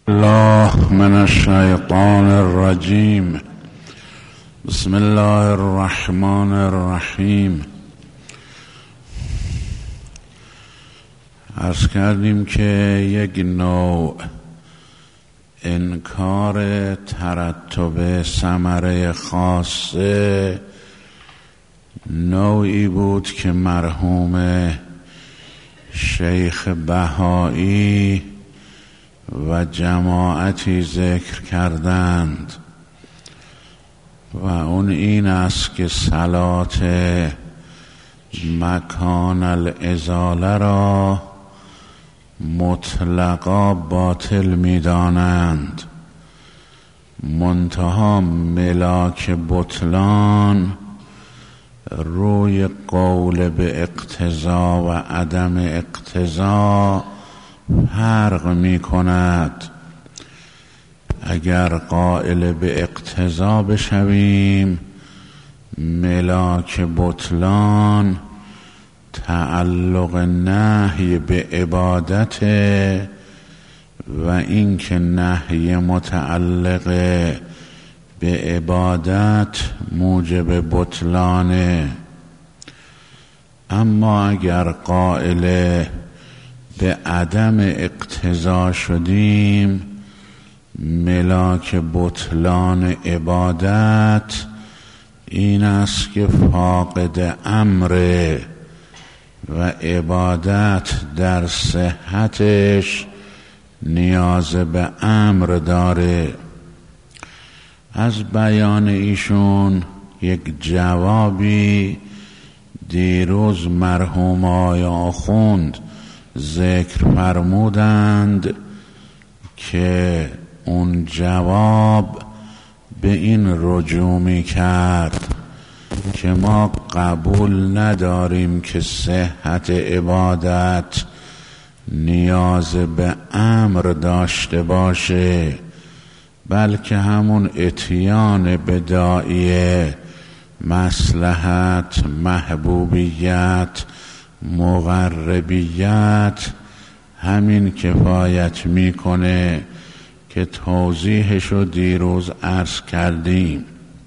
الله من الشیطان الرجیم. بسم الله الرحمن الرحیم. عرض کردیم که یک نوع انکار ترتب ثمره خاصه نوعی بود که مرحوم شیخ بهایی و جماعتی ذکر کردند و اون این است که صلات مکان الازاله را مطلقا باطل می‌دانند، منتها ملاک بطلان روی قول به اقتضا و عدم اقتضا فرق می کند. اگر قائل به اقتضا بشویم، ملاک بطلان تعلق نهی به عبادت و اینکه نهی متعلق به عبادت موجب بطلانه. اما اگر قائل به عدم اقتضا شدیم، ملاک بطلان عبادت این است که فاقد امر و عبادت در صحتش نیاز به امر داره. از بیان ایشون یک جوابی دیروز مرحوم آقای آخوند ذکر فرمودند که اون جواب به این رجوع می کرد که ما قبول نداریم که صحت عبادت نیاز به امر داشته باشه، بلکه همون اتیان بداعی مصلحت، محبوبیت، مقربیت همین کفایت میکنه که توضیحشو دیروز عرض کردیم.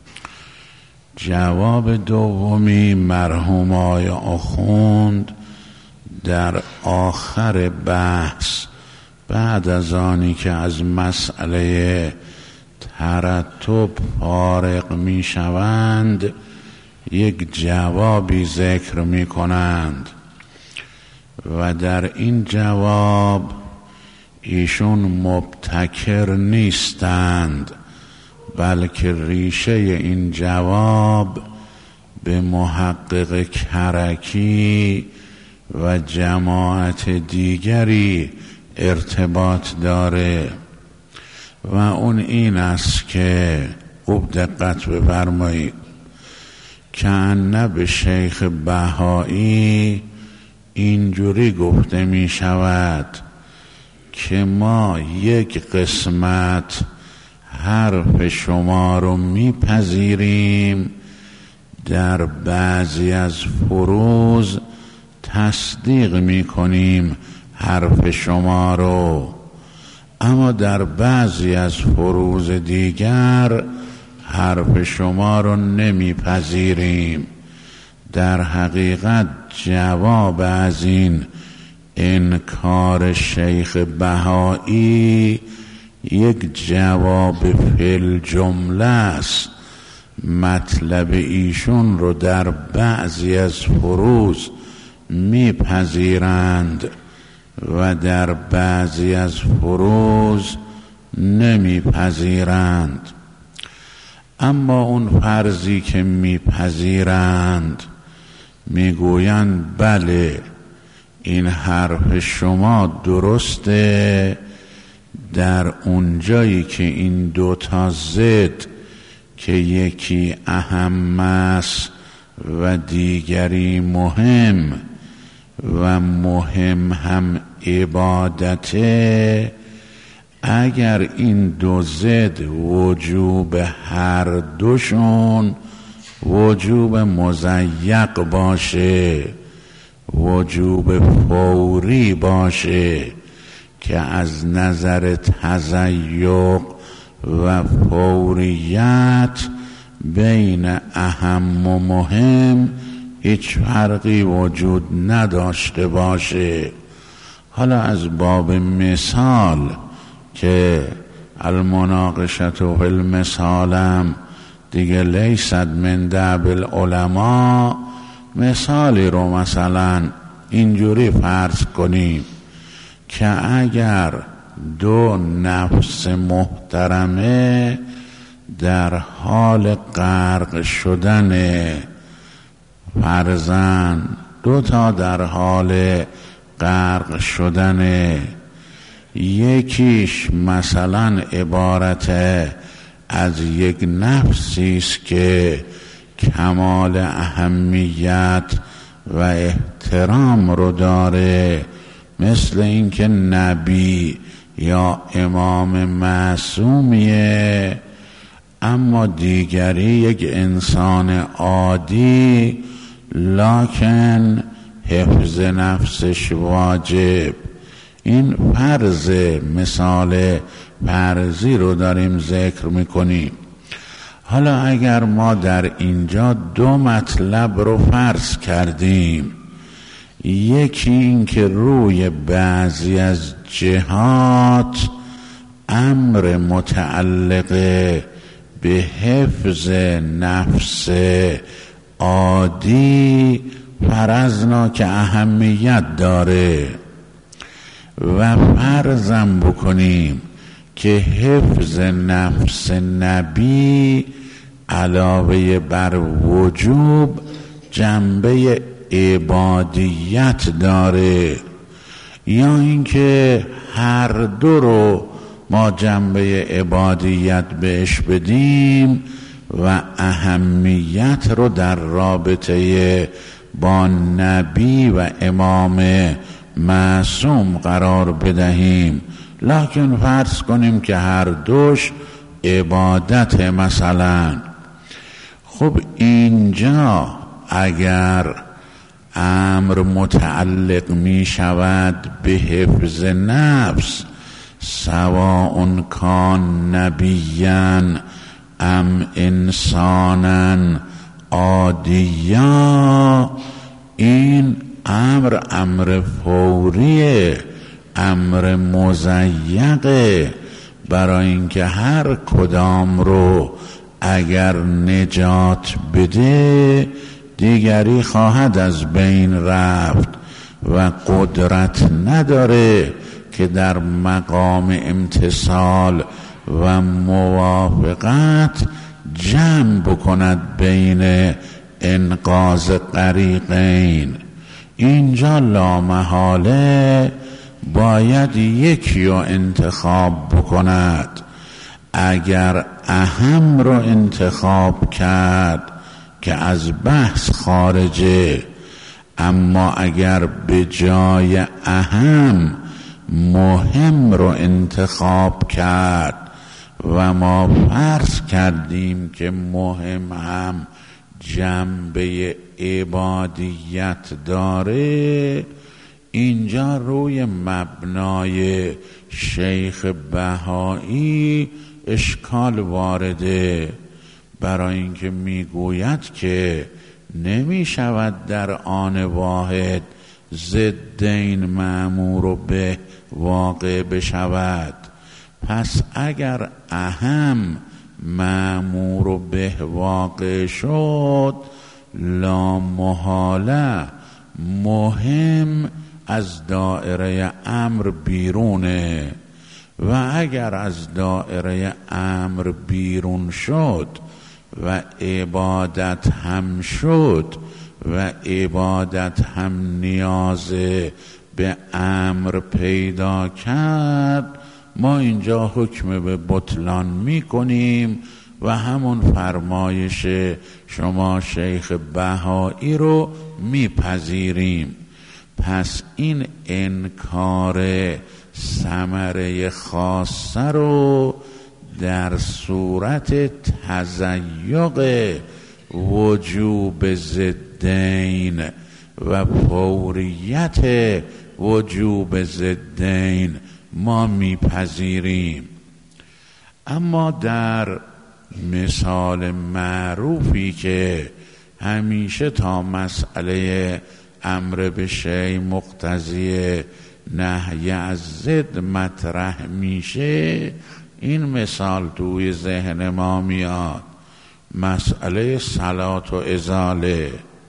جواب دومی مرحوم آقای آخوند در آخر بحث بعد از آنی که از مسئله ترتب فارغ می شوند یک جوابی ذکر می کنند و در این جواب ایشون مبتکر نیستند، بلکه ریشه این جواب به محقق کرکی و جماعت دیگری ارتباط داره و اون این است که خوب دقت بفرمایید که نه به شیخ بهایی اینجوری گفته می شود که ما یک قسمت حرف شما رو میپذیریم، در بعضی از فروض تصدیق میکنیم حرف شما رو، اما در بعضی از فروض دیگر حرف شما رو نمیپذیریم. در حقیقت جواب از این انکار شیخ بهایی یک جواب فی جمله است. مطلب ایشون رو در بعضی از فروض میپذیرند و در بعضی از فروض نمیپذیرند. اما اون فرضی که میپذیرند میگویند بله این حرف شما درسته، در اونجایی که این دوتا ضد که یکی اهم است و دیگری مهم و مهم هم عبادته، اگر این دو ضد وجوب هر دوشون وجوب مضیق باشه، وجوب فوری باشه که از نظر تضیق و فوریت بین اهم و مهم هیچ فرقی وجود نداشته باشه. حالا از باب مثال که المناقشة فی المثالم دیگه لیست من دأب العلماء، مثالی رو مثلا اینجوری فرض کنیم که اگر دو نفس محترمه در حال غرق شدن، فرضاً دو تا در حال غرق شدن، یکیش مثلا عبارت از یک نفسی است که کمال اهمیت و احترام رو داره، مثل اینکه نبی یا امام معصومیه، اما دیگری یک انسان عادی لکن حفظ نفسش واجب. این فرض، مثال فرضی رو داریم ذکر میکنیم. حالا اگر ما در اینجا دو مطلب رو فرض کردیم، یکی این که روی بعضی از جهات امر متعلق به حفظ نفس عادی فرضناک اهمیت داره و فرضم بکنیم که حفظ نفس نبی علاوه بر وجوب جنبه عبادیت داره، یا اینکه هر دو رو ما جنبه عبادیت بهش بدیم و اهمیت رو در رابطه با نبی و امام معصوم قرار بدهیم، لکن فرض کنیم که هر دوش عبادت مثلا. خب اینجا اگر امر متعلق می شود به حفظ نفس، سواء کان نبیاً ام انساناً عادیا، این امر فوریه، امر مضیقه، برای اینکه هر کدام رو اگر نجات بده دیگری خواهد از بین رفت و قدرت نداره که در مقام امتثال و موافقت جمع بکند بین انقاذ غریقین. اینجا لامحاله باید یکی رو انتخاب بکند. اگر اهم رو انتخاب کرد که از بحث خارجه، اما اگر به جای اهم مهم رو انتخاب کرد و ما فرض کردیم که مهم هم جنبه عبادیت داره، اینجا روی مبنای شیخ بهایی اشکال وارده، برای اینکه میگوید که نمی شود در آن واحد ضدین مأمور و به واقع بشود. پس اگر اهم مأمور و به واقع شد، لا محاله مهم از دائره امر بیرونه، و اگر از دائره امر بیرون شد و عبادت هم شد و عبادت هم نیاز به امر پیدا کرد، ما اینجا حکم به بطلان می کنیم و همون فرمایش شما شیخ بهایی رو می پذیریم. پس این انکار ثمره خاصه رو در صورت تضیق وجوب ضدین و فوریت وجوب ضدین ما میپذیریم. اما در مثال معروفی که همیشه تا مسئله امر به شیء مقتضی نهی از ضد مطرح میشه، این مثال توی ذهن ما میاد. مسئله صلات و ازاله.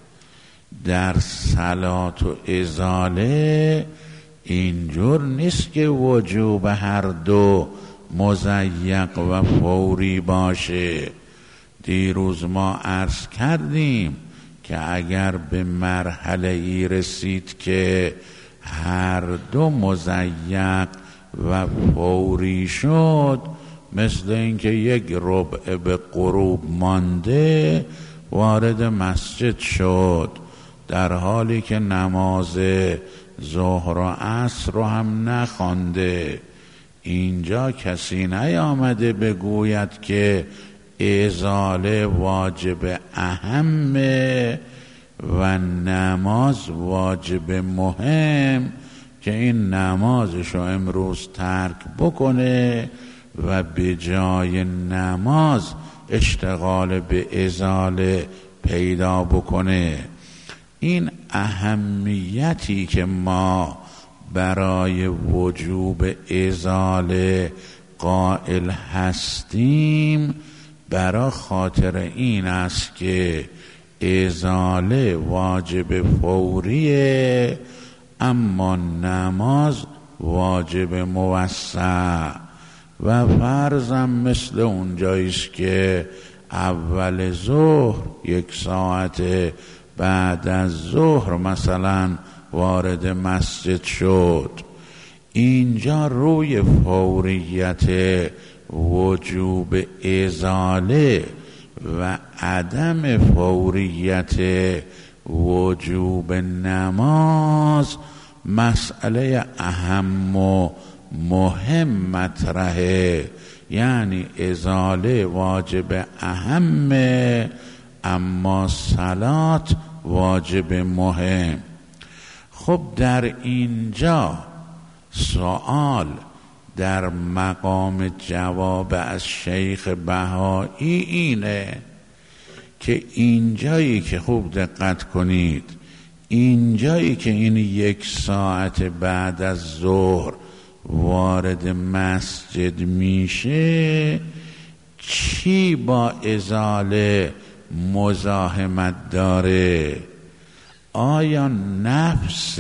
در صلات و ازاله اینجور نیست که وجوب هر دو مضیق و فوری باشه. دیروز ما عرض کردیم که اگر به مرحله ای رسید که هر دو مضیق و فوری شد، مثل اینکه یک ربع به غروب مانده وارد مسجد شد، در حالی که نماز ظهر و عصر رو هم نخوانده. اینجا کسی نیامده بگوید که ازاله واجب اهمه و نماز واجب مهم، که این نمازشو امروز ترک بکنه و به جای نماز اشتغال به ازاله پیدا بکنه. این اهمیتی که ما برای وجوب ازاله قائل هستیم برای خاطر این است که ازاله واجب فوریه، اما نماز واجب موسع. و فرضم مثل اونجاییست که اول ظهر 1 ساعت بعد از ظهر مثلا وارد مسجد شد، اینجا روی فوریت وجوب ازاله و عدم فوریت وجوب نماز مسئله اهم و مهم مطرحه. یعنی ازاله واجب اهمه، اما صلات واجب مهم. خب در اینجا سوال در مقام جواب از شیخ بهایی اینه که اینجایی که خوب دقت کنید، اینجایی که این 1 ساعت بعد از ظهر وارد مسجد میشه، چی با ازاله مزاحمت داره؟ آیا نفس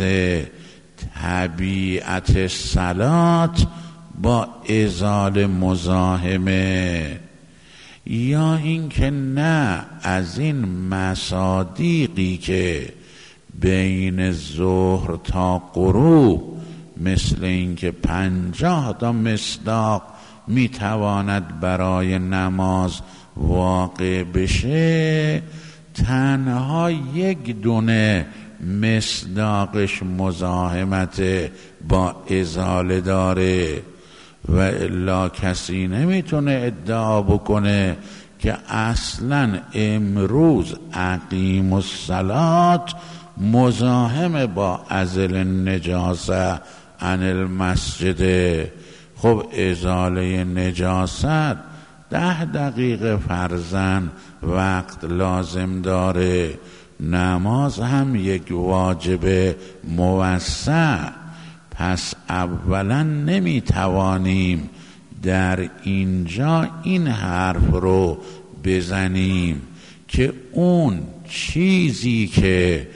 طبیعت صلات با ازاله مزاحمه، یا اینکه نه از این مصادیقی که بین ظهر تا غروب مثل اینکه 50 تا مصداق میتواند برای نماز واقع بشه، تنها 1 دونه مصداقش مزاحمت با ازاله داره، و الا کسی نمیتونه ادعا بکنه که اصلا امروز اقیم الصلات مزاحم با ازل النجاست عن المسجد. خب ازاله نجاست 10 دقیقه فرضاً وقت لازم داره، نماز هم یک واجب موسع. پس اولا نمیتوانیم در اینجا این حرف رو بزنیم که اون چیزی که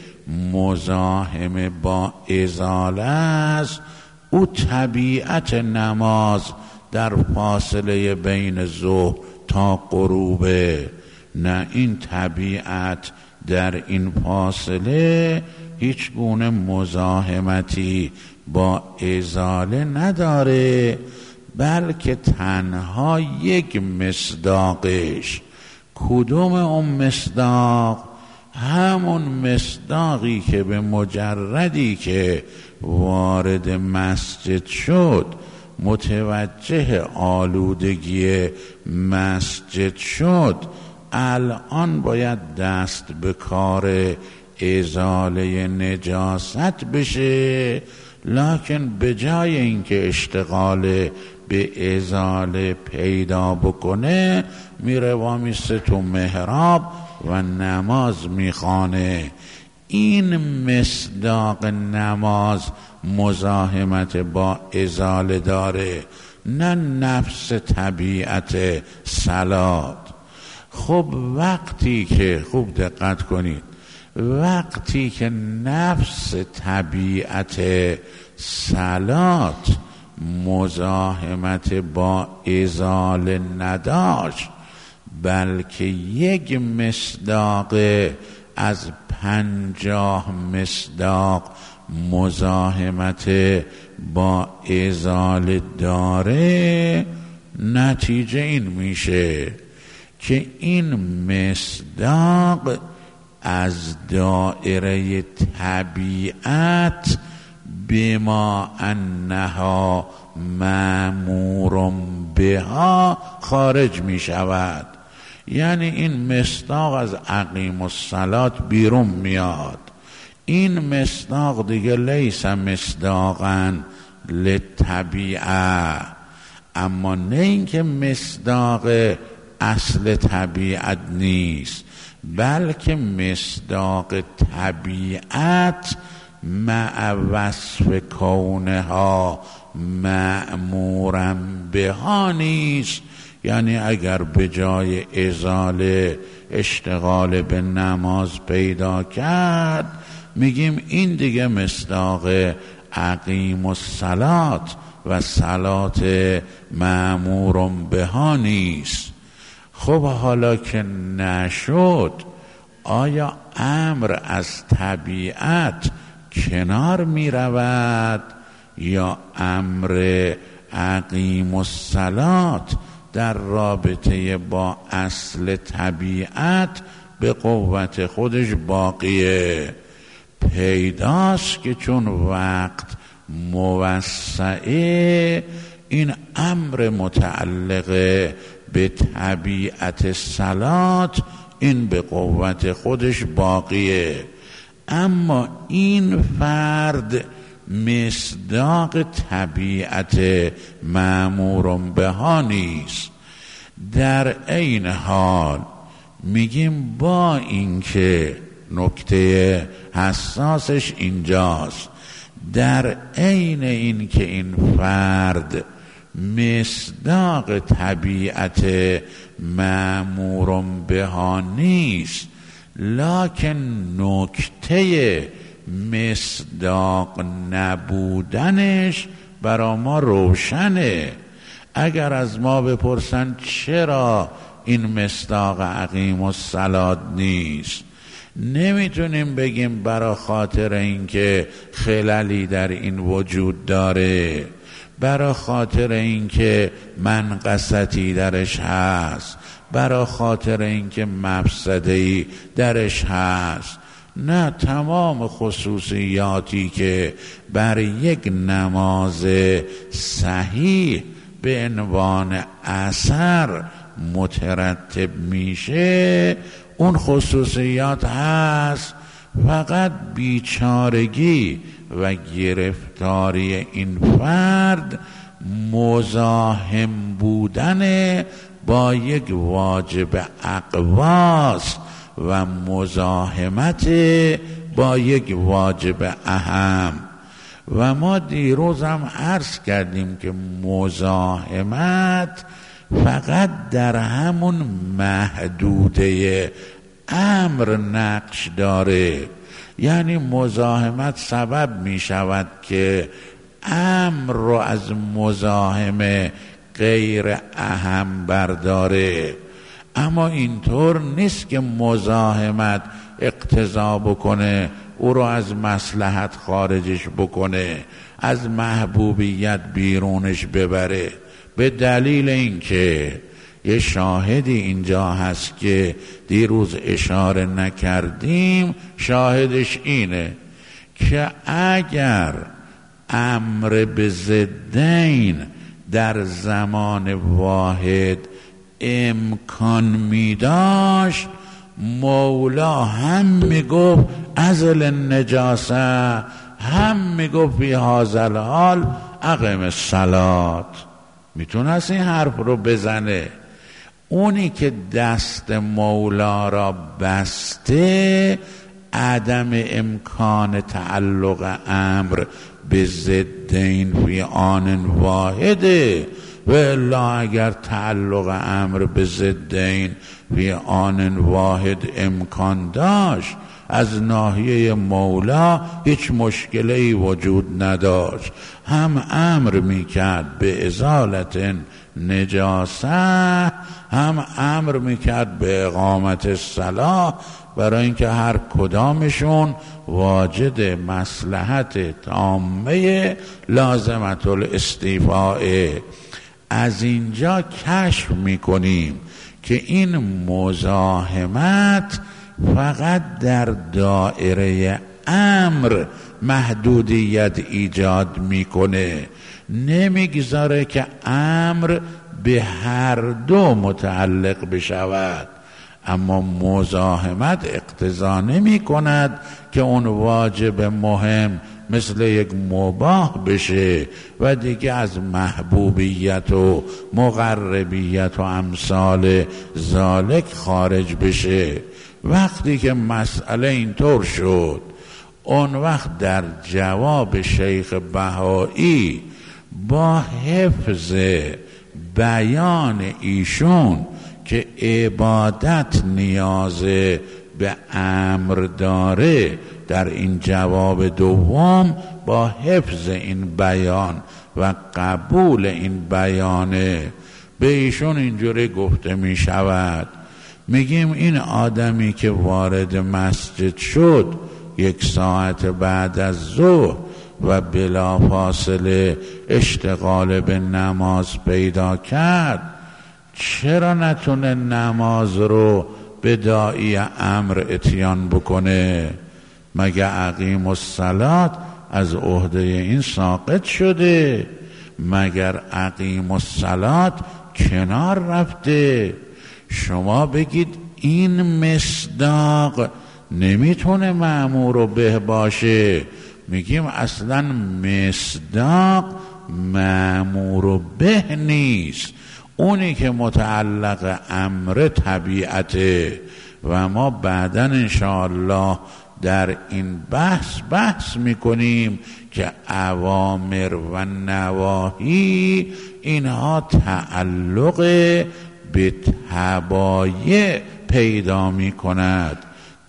مزاحم با ازاله است او طبیعت نماز در فاصله بین ظهر تا غروبه. نه، این طبیعت در این فاصله هیچ گونه مزاحمتی با ازاله نداره، بلکه تنها 1 مصداقش. کدوم اون مصداق؟ همون مصداقی که به مجردی که وارد مسجد شد متوجه آلودگی مسجد شد، الان باید دست به کار ازاله نجاست بشه، لکن به جای اینکه اشتغال به ازاله پیدا بکنه میره وامیسته تو محراب و نماز میخوانه. این مصداق نماز مزاحمت با ازاله داره، نه نفس طبیعت صلات. خب وقتی که، خوب دقت کنید، وقتی که نفس طبیعت صلات مزاحمت با ازاله نداشت، بلکه یک مصداق از 50 مصداق مزاحمت با ازاله داره، نتیجه این میشه که این مصداق از دائره طبیعت بما انها مأمور بها خارج می شود. یعنی این مصداق از اقیم الصلات بیرون میاد. این مصداق دیگه لیس مصداقا للطبیعه، اما نه اینکه مصداق اصل طبیعت نیست، بلکه مصداق طبیعت مع وصف کونها مأمورا بها نیست. یعنی اگر به جای ازاله اشتغال به نماز پیدا کرد، میگیم این دیگه مصداق اقیم الصلات و صلات مأمور بها نیست. خب حالا که نشد، آیا امر از طبیعت کنار می رود یا امر اقیم الصلات در رابطه با اصل طبیعت به قوت خودش باقیه؟ پیداست که چون وقت موسعه، این امر متعلق به طبیعت صلات این به قوت خودش باقیه. اما این فرد مصداق طبیعت مأمور بها نیست. در این حال میگیم با اینکه نکته حساسش اینجاست، در عین این که این فرد مصداق طبیعت مأمور بها نیست، لکن نکته مصداق نبودنش برا ما روشنه. اگر از ما بپرسن چرا این مصداق اقیم الصلات نیست، نمیتونیم بگیم برا خاطر اینکه خللی در این وجود داره، برا خاطر اینکه منقصتی درش هست، برا خاطر اینکه مفسده‌ای درش هست. نه، تمام خصوصیاتی که بر یک نماز صحیح به عنوان اثر مترتب میشه، اون خصوصیات هست. فقط بیچارگی و گرفتاری این فرد مزاحم بودن با یک واجب اقواست و مزاحمت با یک واجب اهم. و ما دیروز هم عرض کردیم که مزاحمت فقط در همون محدوده امر نقش داره. یعنی مزاحمت سبب می شود که امر رو از مزاحمه غیر اهم برداره، اما اینطور نیست که مزاحمت اقتضا بکنه او رو از مصلحت خارجش بکنه، از محبوبیت بیرونش ببره. به دلیل اینکه یه شاهدی اینجا هست که دیروز اشاره نکردیم، شاهدش اینه که اگر امر به ضدین در زمان واحد امکان می داشت، مولا هم می گفت ازل نجاسه هم میگفت فی هذا الحال اقم الصلاة، میتونست این حرف رو بزنه. اونی که دست مولا را بسته عدم امکان تعلق امر به ضدین فی آن واحده، و الا اگر تعلق امر به ضدین فی آن واحد امکان داشت از ناحیه مولا هیچ مشکلی وجود نداشت. هم امر میکرد به ازالت نجاسه، هم امر میکرد به اقامت الصلاة، برای اینکه هر کدامشون واجد مصلحت تامه لازمت الاستیفاء. از اینجا کشف میکنیم که این مزاحمت فقط در دایره امر محدودیت ایجاد میکنه، نمیگذاره که امر به هر دو متعلق بشود. اما مزاحمت اقتضا نمی کند که اون واجب مهم مثل یک مباح بشه و دیگه از محبوبیت و مقربیت و امثال ذالک خارج بشه. وقتی که مسئله اینطور شد، اون وقت در جواب شیخ بهایی با حفظ بیان ایشون که عبادت نیاز به امر داره، در این جواب دوم با حفظ این بیان و قبول این بیانه به ایشون اینجوری گفته می شود. میگیم این آدمی که وارد مسجد شد 1 ساعت بعد از ظهر و بلافاصله اشتغال به نماز پیدا کرد، چرا نتونه نماز رو به داعی امر اتیان بکنه؟ مگه اقیم الصلاة از عهده این ساقط شده؟ مگر اقیم الصلاة کنار رفته؟ شما بگید این مصداق نمیتونه مأمور به باشه. میگیم اصلا مصداق مأمور به نیست، اونی که متعلق امر طبیعته. و ما بعداً انشاءالله در این بحث میکنیم که اوامر و نواهی اینها تعلق به تبایع پیدا میکند.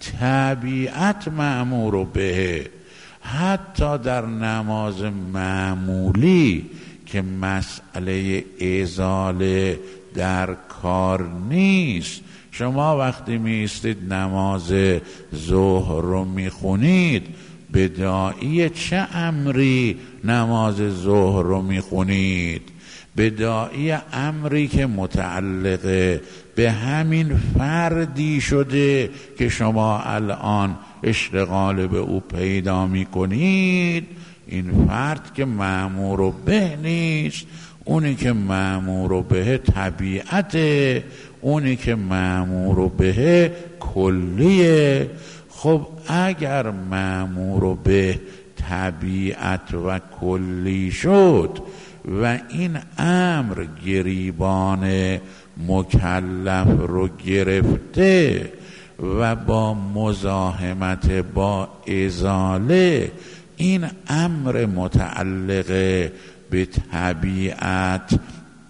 طبیعت مأمور به، حتی در نماز معمولی که مسئله ازاله در کار نیست، شما وقتی میستید نماز ظهر رو میخونید، به داعی چه امری نماز ظهر رو میخونید؟ به داعی امری که متعلق به همین فردی شده که شما الان اشتغال به او پیدا میکنید. این فرد که مأمور به نیست، اونی که مأمور به طبیعته، اونی که مأمور به کلیه. خب اگر مأمور به طبیعت و کلی شد و این امر گریبان مکلف رو گرفته و با مزاحمت با ازاله این امر متعلق به طبیعت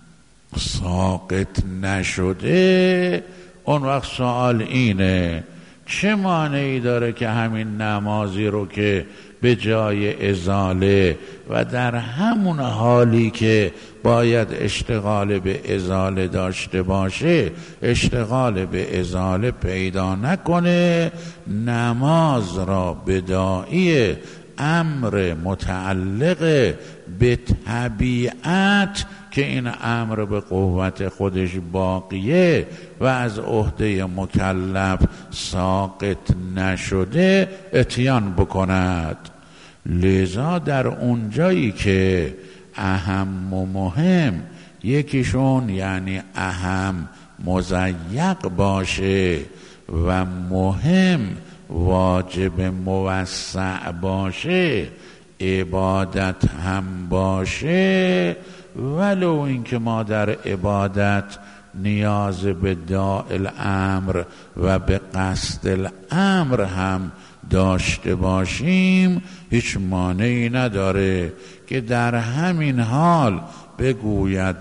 ساقط نشده، اون وقت سوال اینه چه مانعی داره که همین نمازی رو که به جای ازاله و در همون حالی که باید اشتغال به ازاله داشته باشه اشتغال به ازاله پیدا نکنه، نماز را به داعی امر متعلق به طبیعت که این امر به قوت خودش باقیه و از عهده مکلف ساقط نشده اتیان بکند. لذا در اونجایی که اهم و مهم یکیشون یعنی اهم مضیق باشه و مهم واجب موسع باشه عبادت هم باشه، ولو اینکه ما در عبادت نیاز به داء الامر و به قصد الامر هم داشته باشیم، هیچ مانعی نداره که در همین حال بگوید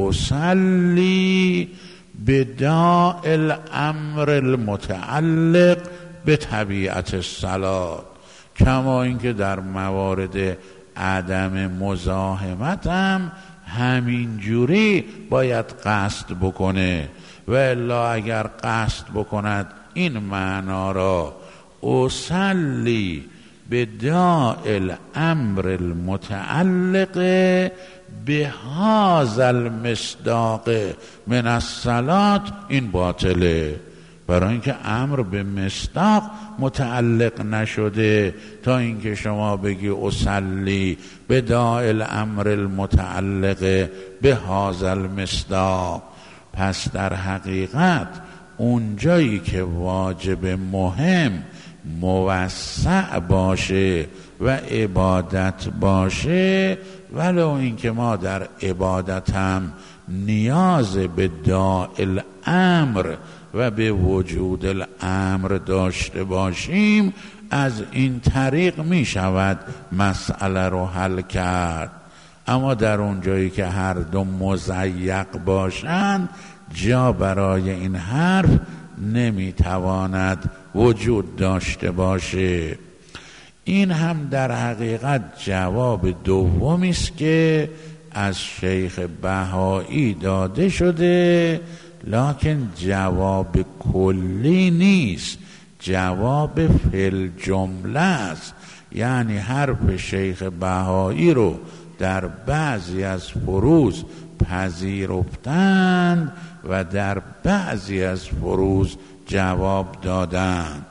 اصلی به داء الامر المتعلق به طبیعت الصلاة، کما اینکه در موارد عدم مزاحمت هم همین جوری باید قصد بکنه، و الا اگر قصد بکند این معنا را اصلی به داء الامر المتعلق به هذا المصداق من الصلاة، این باطله، برای اینکه امر به مصداق متعلق نشده تا اینکه شما بگی اصلی به داء الامر المتعلق به هذا المصداق. پس در حقیقت اونجایی که واجب مهم موسع باشه و عبادت باشه، ولو اینکه ما در عبادت هم نیاز به داء الامر و به وجود الامر داشته باشیم، از این طریق می شود مسئله رو حل کرد. اما در اونجایی که هر دو مضیق باشند، جا برای این حرف نمی تواند وجود داشته باشه. این هم در حقیقت جواب دومی است که از شیخ بهایی داده شده، لکن جواب کلی نیست، جواب فی جمله است. یعنی حرف شیخ بهایی رو در بعضی از فروض پذیرفتند و در بعضی از فروض جواب دادند.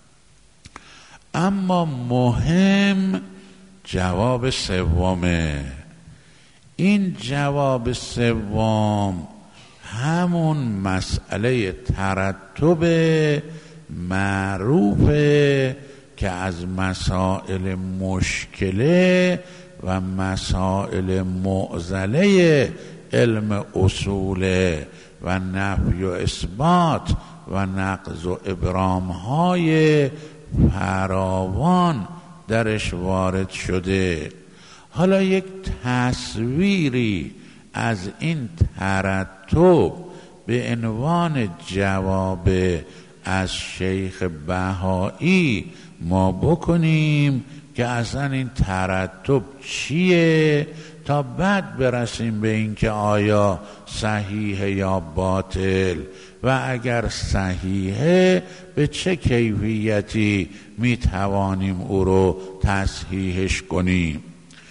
اما مهم جواب سومه. این جواب سوم همون مسئله ترتب معروفه که از مسائل مشکله و مسائل معضله علم اصوله و نفی و اثبات و نقض و ابرام های فراوان درش وارد شده. حالا یک تصویری از این ترتب به عنوان جواب از شیخ بهایی ما بکنیم که اصلا این ترتب چیه، تا بعد برسیم به این که آیا صحیح یا باطل، و اگر صحیحه به چه کیفیتی میتوانیم او رو تصحیحش کنیم.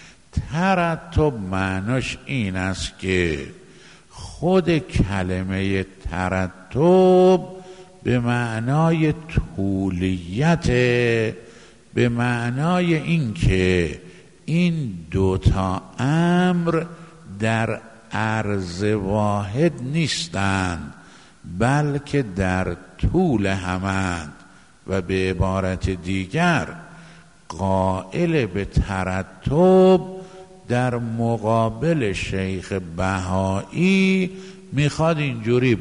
ترتب معناش این است که خود کلمه ترتب به معنای طولیت، به معنای این که این دوتا امر در عرض واحد نیستند، بلکه در طول همند. و به عبارت دیگر قائل به ترتب در مقابل شیخ بهایی میخواد اینجوری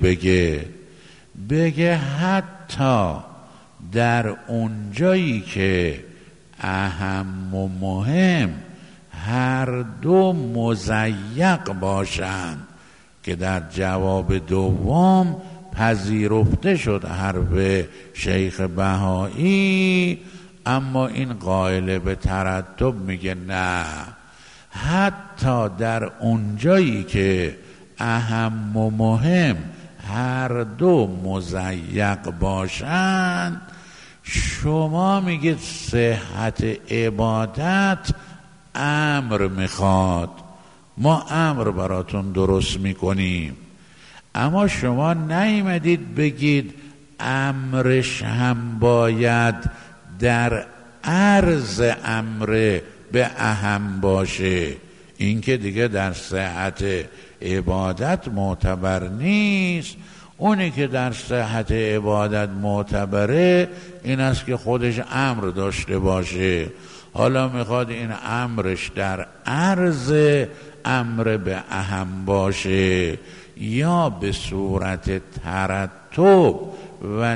بگه حتی در اونجایی که اهم و مهم هر دو مضیق باشند، که در جواب دوم پذیرفته شد حرف شیخ بهایی، اما این قائل به ترتب میگه نه، حتی در اونجایی که اهم و مهم هر دو مضیق باشند، شما میگید صحت عبادت امر میخواد، ما امر براتون درست میکنیم، اما شما نیامدید بگید امرش هم باید در عرض امر به اهم باشه. این که دیگه در صحت عبادت معتبر نیست. اونی که در صحت عبادت معتبره این است که خودش امر داشته باشه. حالا میخواد این امرش در عرض امر به اهم باشه یا به صورت ترتب و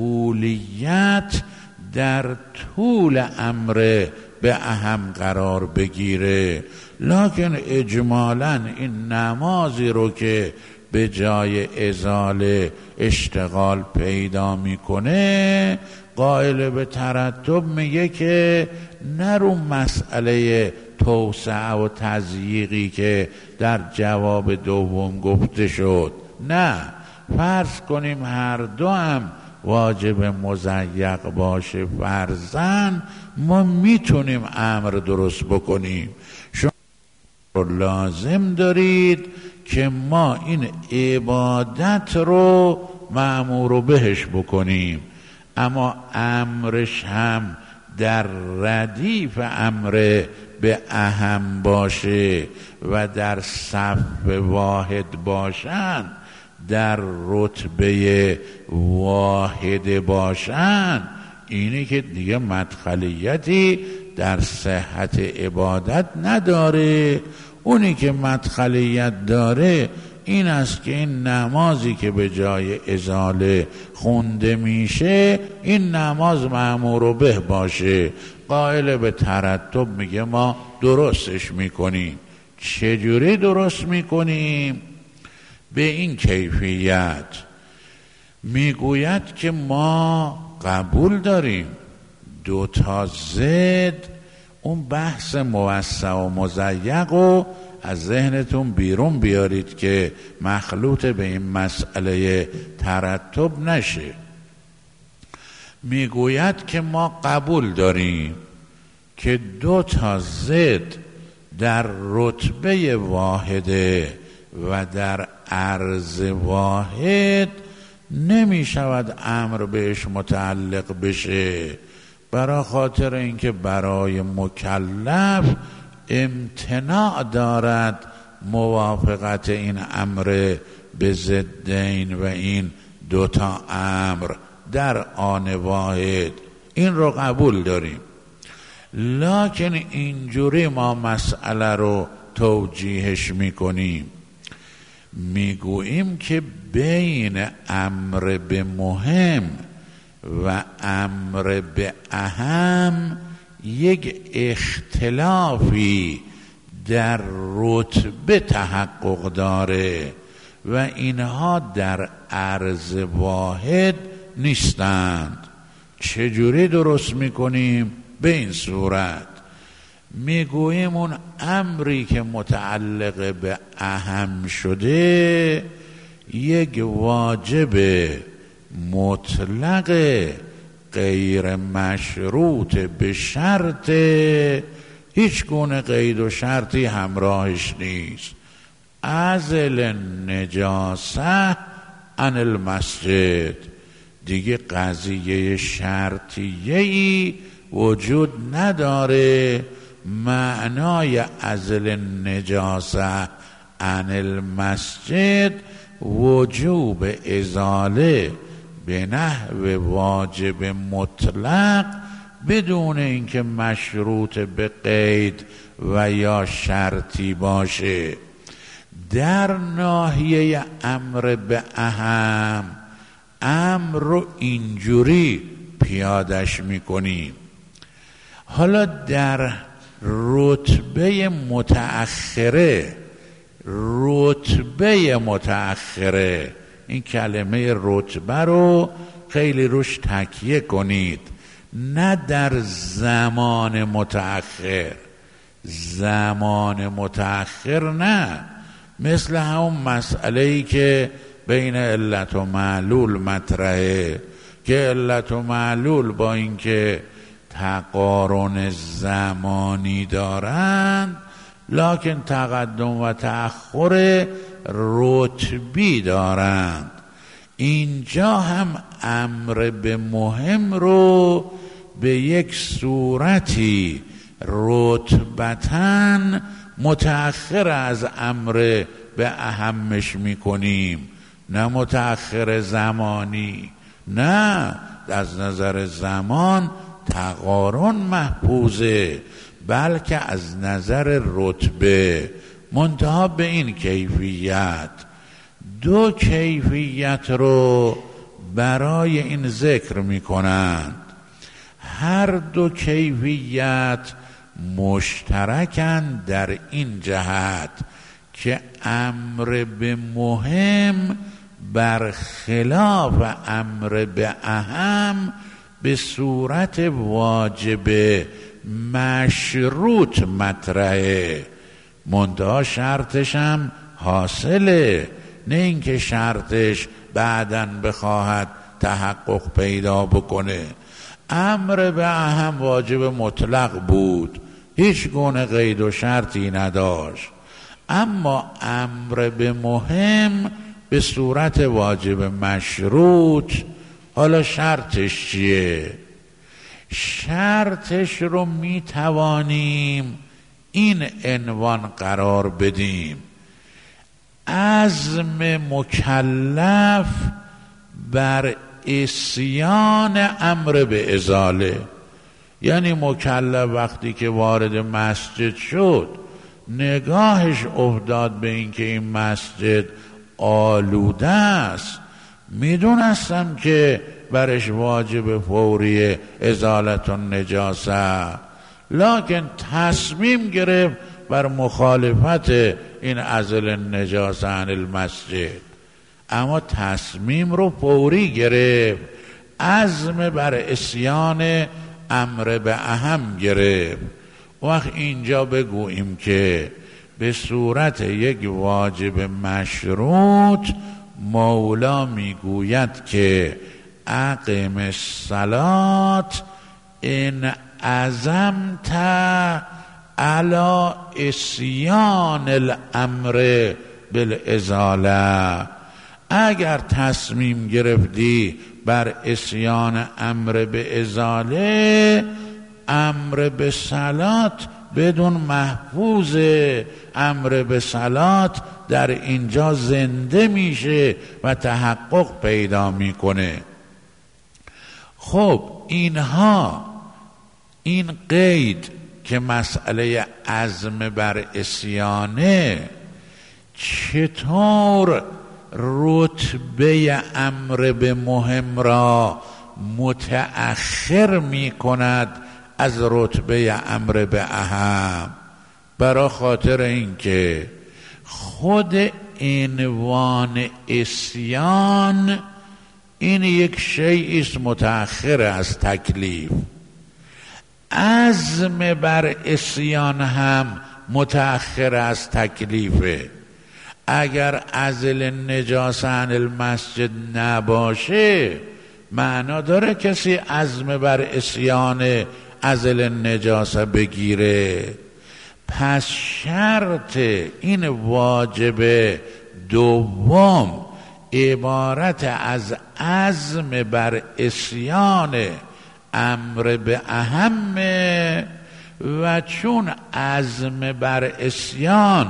طولیت در طول امر به اهم قرار بگیره. لکن اجمالاً این نمازی رو که به جای ازاله اشتغال پیدا میکنه قائل به ترتب میگه که نرو مسئله توسعه و تضییقی که در جواب دوم گفته شد. نه، فرض کنیم هر دو هم واجب مضیق باشه، فرضاً ما میتونیم امر درست بکنیم. شما لازم دارید که ما این عبادت رو مأمور بهش بکنیم، اما امرش هم در ردیف امر به اهم باشه و در صف واحد باشن، در رتبه واحد باشن. اینی که دیگه مدخلیتی در صحت عبادت نداره. اونی که مدخلیت داره این است که این نمازی که به جای ازاله خونده میشه این نماز مأمور به باشه. قائل به ترتب میگه ما درستش میکنیم. چجوری درست میکنیم؟ به این کیفیت میگوید که ما قبول داریم دو تا ضد، اون بحث موسع و مضیق رو از ذهنتون بیرون بیارید که مخلوط به این مسئله ترتب نشه. میگوید که ما قبول داریم که دو تا ضد در رتبه واحده و در عرض واحد نمی شود امر بهش متعلق بشه، برای خاطر اینکه برای مکلف امتناع دارد موافقت این امر به ضدین و این دوتا امر در آن واحد. این رو قبول داریم، لکن اینجوری ما مسئله رو توجیهش میکنیم. میگوییم که بین امر به مهم و امر به اهم یک اختلافی در رتبه تحقق داره و اینها در عرض واحد نیستند. چجوری درست میکنیم؟ به این صورت میگوییم اون امری که متعلق به اهم شده یک واجب مطلق غیر مشروط به شرط، هیچ گونه قید و شرطی همراهش نیست. ازل نجاسه عن المسجد، دیگه قضیه شرطیه‌ای وجود نداره. معنای ازل نجاسه عن المسجد وجوب ازاله به نحو واجب مطلق بدون اینکه مشروط به قید و یا شرطی باشه. در ناحیه امر به اهم امر رو اینجوری پیادش میکنیم. حالا در رتبه متأخره، این کلمه رتبه رو خیلی روش تکیه کنید، نه در زمان متأخر نه، مثل همون مسئله‌ای که بین علت و معلول مطرحه که علت و معلول با اینکه تقارن زمانی دارند لکن تقدم و تأخر رتبی دارند. اینجا هم امر به مهم رو به یک صورتی رتبتاً متأخر از امر به اهمش میکنیم، نه متأخر زمانی، نه از نظر زمان تقارن محفوظه، بلکه از نظر رتبه. منتها به این کیفیت، دو کیفیت رو برای این ذکر می کنند. هر دو کیفیت مشترکند در این جهت که امر به مهم برخلاف امر به اهم به صورت واجب مشروط مطرحه، منتها شرطش هم حاصله، نه اینکه شرطش بعداً بخواهد تحقق پیدا بکنه. امر به اهم واجب مطلق بود، هیچ گونه قید و شرطی نداشت، اما امر به مهم به صورت واجب مشروط. حالا شرطش چیه؟ شرطش رو می توانیم این عنوان قرار بدیم: عزم مکلف بر عصیان امر به ازاله. یعنی مکلف وقتی که وارد مسجد شد نگاهش افتاد به این که این مسجد آلوده است، میدونستم که برش واجب فوری ازالت النجاسه، لکن تصمیم گرفت بر مخالفت این عزل النجاسه عن المسجد، اما تصمیم رو فوری گرفت، عزم بر عصیان امر به اهم گرفت. وقت اینجا بگوییم که به صورت یک واجب مشروط مولا میگوید که اقم الصلاة ان عزمت علی عصیان الامر بالازاله، اگر تصمیم گرفتی بر عصیان امر به ازاله، امر به صلات بدون محفوظ، امر به صلات در اینجا زنده میشه و تحقق پیدا میکنه. خب اینها، این قید که مسئله عزم بر عصیانه، چطور رتبه امر به مهم را متأخر می کند از رتبه امر به اهم؟ برای خاطر اینکه خود عنوان عصیان این یک شیء است متأخر از تکلیف، عزم بر عصیان هم متأخر از تکلیفه. اگر عزل النجاسه عن المسجد نباشه، معنا داره کسی عزم بر عصیان عزل النجاسه بگیره؟ پس شرط این واجب دوم عبارت از عزم بر عصیان امر به اهمه، و چون عزم بر عصیان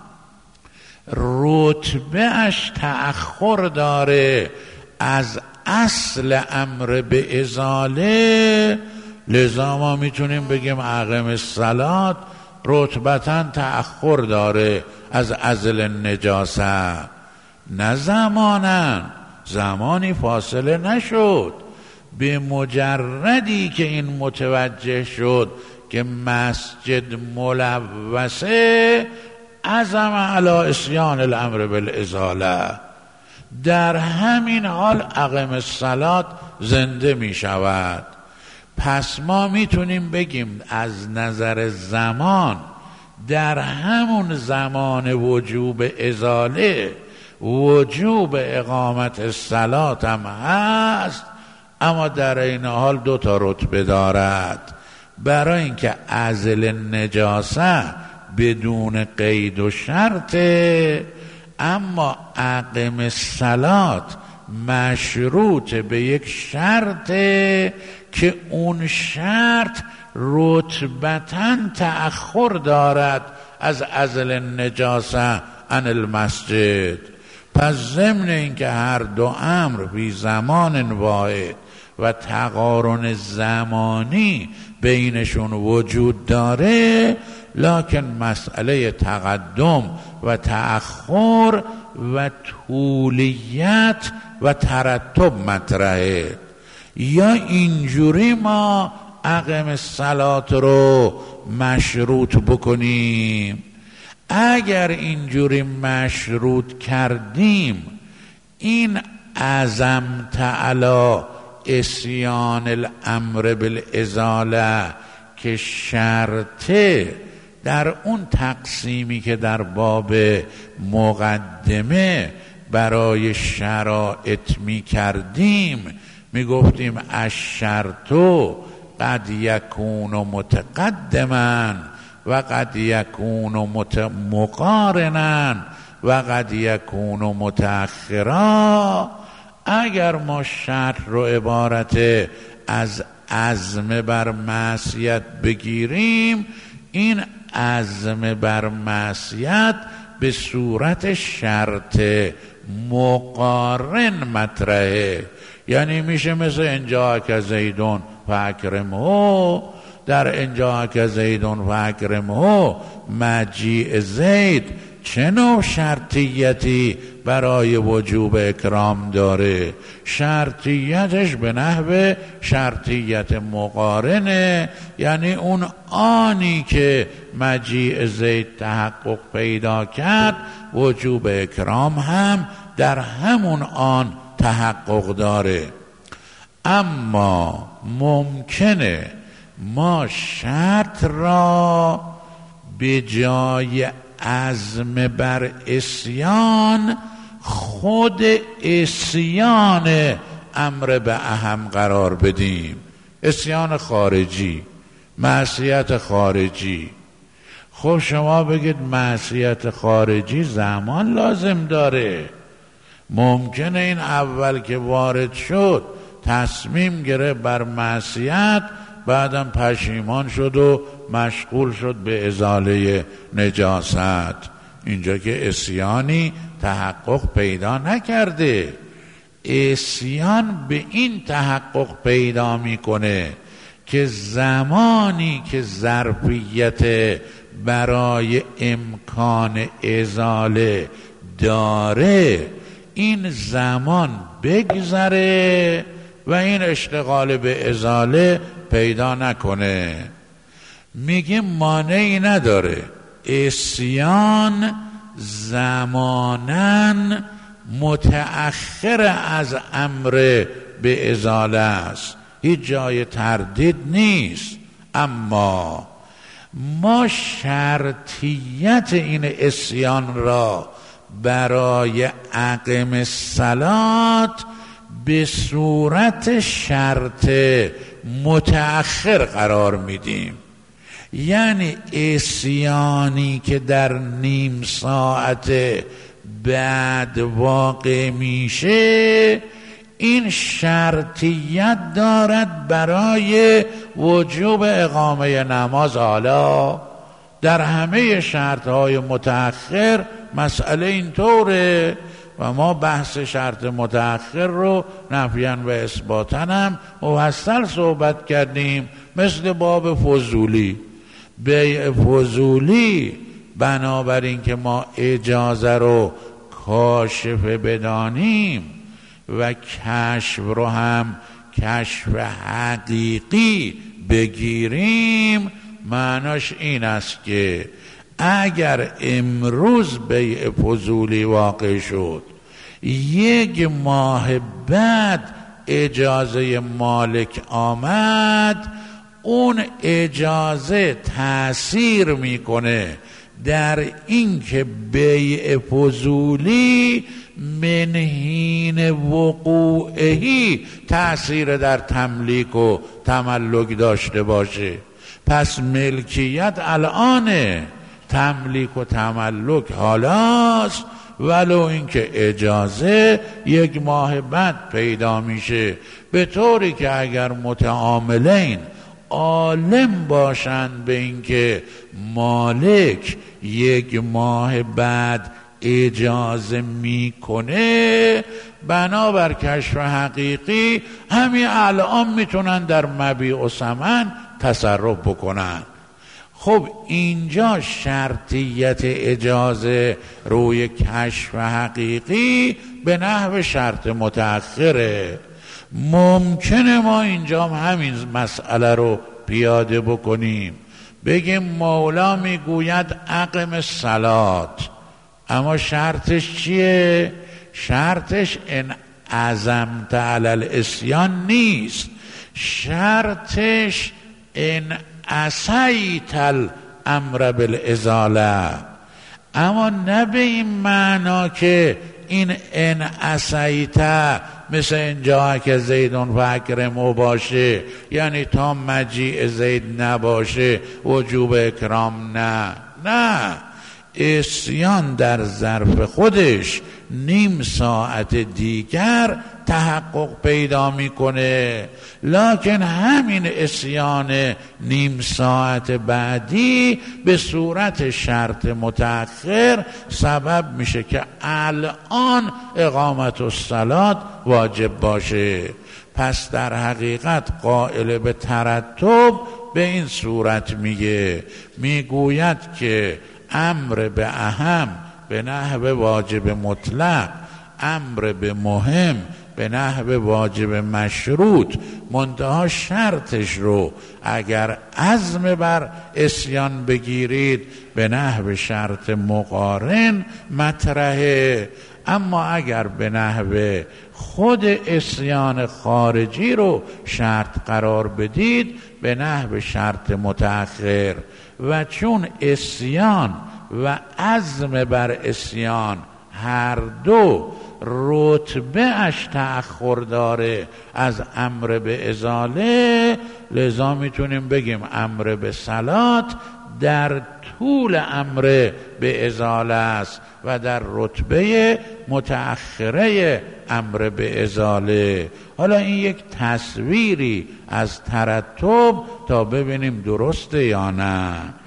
رتبه اش تأخر داره از اصل امر به ازاله، لذا ما میتونیم بگیم اقم الصلاة رتبتاً تأخر داره از عزل النجاسه، نه زماناً، زمانی فاصله نشد. به مجردی که این متوجه شد که مسجد ملوثه، عزم علی عصیان الامر بالازاله، در همین حال اقم الصلاة زنده می شود. پس ما میتونیم بگیم از نظر زمان، در همون زمان وجوب ازاله وجوب اقامت الصلاة هم هست، اما در این حال دو تا رتبه دارد. برای اینکه عزل النجاسه بدون قید و شرطه، اما اقم الصلاة مشروط به یک شرطه که اون شرط رتبتاً تأخر دارد از عزل النجاسه عن المسجد. پس ضمن این که هر دو امر فی زمان واحد و تقارن زمانی بینشون وجود داره، لکن مسئله تقدم و تأخر و طولیت و ترتب مطرحه. یا اینجوری ما اقم الصلاة رو مشروط بکنیم، اگر اینجوری مشروط کردیم این عزمت علی اسیان الامر بالازاله که شرطه در اون تقسیمی که در باب مقدمه برای شرائط می کردیم، می گفتیم الشرطو قد یکون متقدما و قد یکون مقارنا و قد یکون متأخرا. اگر ما شرط رو عبارت از عزم بر معصیت بگیریم، این عزم بر معصیت به صورت شرط مقارن مطرحه. یعنی میشه مثل انجاک زیدون فاکرمه، در انجاک زیدون فاکرمه مجیء زید چه نوع شرطیتی برای وجوب اکرام داره؟ شرطیتش به نحو شرطیت مقارنه، یعنی اون آنی که مجیء زید تحقق پیدا کرد وجوب اکرام هم در همون آن تحقق داره. اما ممکنه ما شرط را به جای عزم بر اسیان خود اسیان امر به اهم قرار بدیم، اسیان خارجی، معصیت خارجی. خب شما بگید معصیت خارجی زمان لازم داره. ممکنه این اول که وارد شد تصمیم گرفت بر معصیت، بعدم پشیمان شد و مشغول شد به ازاله نجاست. اینجا که اسیانی تحقق پیدا نکرده. اسیان به این تحقق پیدا میکنه که زمانی که ظرفیت برای امکان ازاله داره، این زمان بگذره و این اشتغال به ازاله پیدا نکنه. میگه مانعی نداره، اسیان زمانن متأخر از امر به ازاله است، هیچ جای تردید نیست. اما ما شرطیت این اسیان را برای اقم الصلات به صورت شرط متأخر قرار میدیم. یعنی اسیانی که در نیم ساعت بعد واقع میشه، این شرطیت دارد برای وجوب اقامه نماز. حالا در همه شرطهای متأخر مسئله اینطوره و ما بحث شرط متأخر رو نفیاً و اثباتاً هم مفصل صحبت کردیم، مثل باب فضولی. بیع فضولی بنابراین که ما اجازه رو کاشفه بدانیم و کشف رو هم کشف حقیقی بگیریم، معناش این است که اگر امروز بیع فضولی واقع شد، یک ماه بعد اجازه مالک آمد، اون اجازه تأثیر میکنه در این که بیع فضولی من حین وقوعهی تأثیر در تملیک و تملک داشته باشه. پس ملکیت الانه، تملیک و تملک حالاست، ولو اینکه اجازه یک ماه بعد پیدا میشه، به طوری که اگر متعاملین عالم باشند به اینکه مالک یک ماه بعد اجازه میکنه، بنابر کشف حقیقی همین الان میتونن در مبیع و ثمن تصرف بکنن. خب اینجا شرطیت اجازه روی کشف حقیقی به نحو شرط متأخره. ممکنه ما اینجا همین مسئله رو پیاده بکنیم، بگیم مولا میگوید اقم الصلات، اما شرطش چیه؟ شرطش ان عزمت علی العصیان نیست، شرطش ان عصیت الامر بالازاله. اما نه به این معنا که این ان عصیت مثل اینجا که زیدون فاکرمو باشه، یعنی تا مجیء زید نباشه وجوب اکرام نه. عصیان در ظرف خودش نیم ساعت دیگر تحقق پیدا میکنه، لکن همین عصیان نیم ساعت بعدی به صورت شرط متأخر سبب میشه که الان اقامت الصلاة واجب باشه. پس در حقیقت قائل به ترتب به این صورت میگوید که امر به اهم به نحو واجب مطلق، امر به مهم به نحو واجب مشروط، منتها شرطش رو اگر عزم بر عصیان بگیرید به نحو شرط مقارن مطرحه، اما اگر به نحو خود عصیان خارجی رو شرط قرار بدید به نحو شرط متأخر. و چون عصیان و عزم بر عصیان هر دو رتبه اش تأخر داره از امر به ازاله، لذا میتونیم بگیم امر به صلات در طول امر به ازاله است و در رتبه متأخره امر به ازاله. حالا این یک تصویری از ترتب تا ببینیم درسته یا نه.